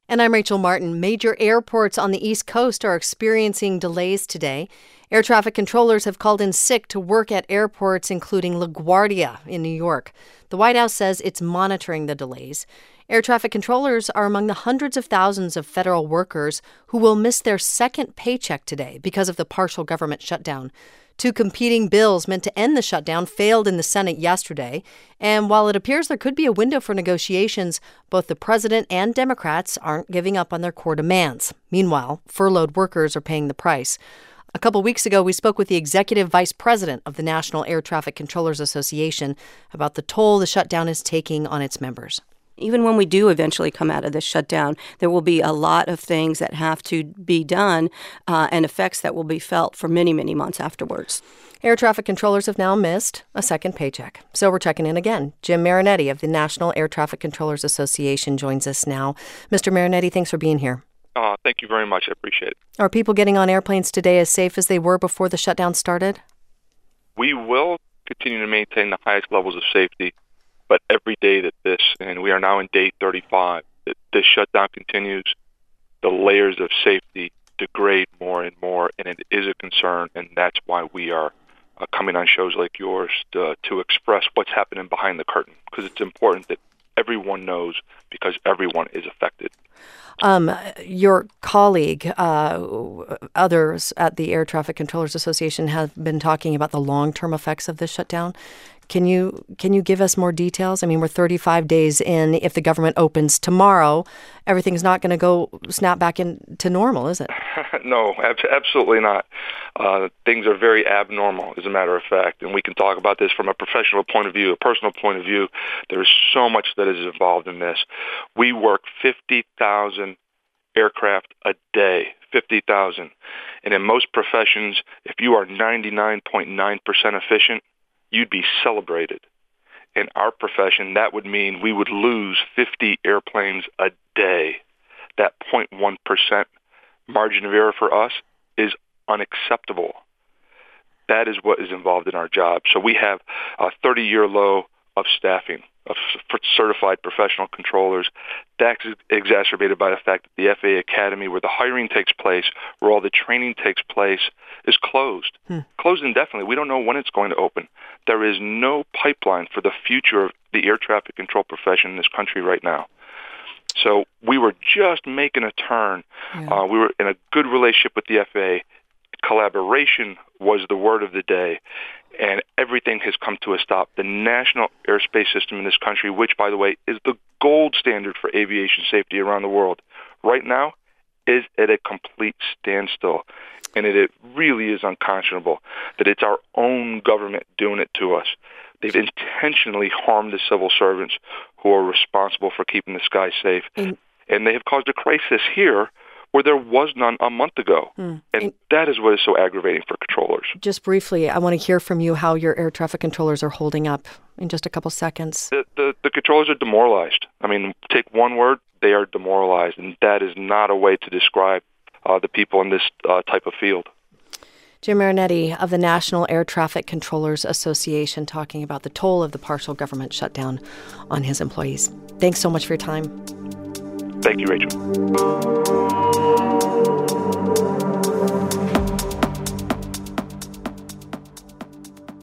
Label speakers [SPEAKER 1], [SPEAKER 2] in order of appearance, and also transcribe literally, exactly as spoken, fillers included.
[SPEAKER 1] And I'm Rachel Martin. Major airports on the East Coast are experiencing delays today. Air traffic controllers have called in sick to work at airports, including LaGuardia in New York. The White House says it's monitoring the delays. Air traffic controllers are among the hundreds of thousands of federal workers who will miss their second paycheck today because of the partial government shutdown. Two competing bills meant to end the shutdown failed in the Senate yesterday. And while it appears there could be a window for negotiations, both the president and Democrats aren't giving up on their core demands. Meanwhile, furloughed workers are paying the price. A couple weeks ago, we spoke with the executive vice president of the National Air Traffic Controllers Association about the toll the shutdown is taking on its members.
[SPEAKER 2] Even when we do eventually come out of this shutdown, there will be a lot of things that have to be done uh, and effects that will be felt for many, many months afterwards.
[SPEAKER 1] Air traffic controllers have now missed a second paycheck. So we're checking in again. Jim Marinetti of the National Air Traffic Controllers Association joins us now. Mister Marinetti, thanks for being here.
[SPEAKER 3] Uh, thank you very much. I appreciate it.
[SPEAKER 1] Are people getting on airplanes today as safe as they were before the shutdown started?
[SPEAKER 3] We will continue to maintain the highest levels of safety. But every day that this, and we are now in day thirty-five, that this shutdown continues, the layers of safety degrade more and more, and it is a concern, and that's why we are uh, coming on shows like yours to, to express what's happening behind the curtain, because it's important that everyone knows, because everyone is affected.
[SPEAKER 1] Um, your colleague, uh, others at the Air Traffic Controllers Association have been talking about the long-term effects of this shutdown. Can you can you give us more details? I mean, we're thirty-five days in. If the government opens tomorrow, everything's not going to go snap back into normal, is it?
[SPEAKER 3] No, ab- absolutely not. Uh, things are very abnormal, as a matter of fact, and we can talk about this from a professional point of view, a personal point of view. There is so much that is involved in this. We work fifty thousand aircraft a day, fifty thousand. And in most professions, if you are ninety-nine point nine percent efficient, you'd be celebrated. In our profession, that would mean we would lose fifty airplanes a day. That zero point one percent margin of error for us is unacceptable. That is what is involved in our job. So we have a thirty-year low of staffing, of certified professional controllers. That's exacerbated by the fact that the F A A Academy, where the hiring takes place, where all the training takes place, is closed. Hmm. Closed indefinitely. We don't know when it's going to open. There is no pipeline for the future of the air traffic control profession in this country right now. So we were just making a turn. Yeah. Uh, we were in a good relationship with the F A A. Collaboration was the word of the day, and everything has come to a stop. The national airspace system in this country, which, by the way, is the gold standard for aviation safety around the world, right now is at a complete standstill. And it, it really is unconscionable that it's our own government doing it to us. They've intentionally harmed the civil servants who are responsible for keeping the sky safe. Mm. And they have caused a crisis here where there was none a month ago. Mm. And, and that is what is so aggravating for controllers.
[SPEAKER 1] Just briefly, I want to hear from you how your air traffic controllers are holding up in just a couple seconds.
[SPEAKER 3] The, the, the controllers are demoralized. I mean, take one word, they are demoralized. And that is not a way to describe uh, the people in this uh, type of field.
[SPEAKER 1] Jim Marinetti of the National Air Traffic Controllers Association talking about the toll of the partial government shutdown on his employees. Thanks so much for your time.
[SPEAKER 3] Thank you, Rachel.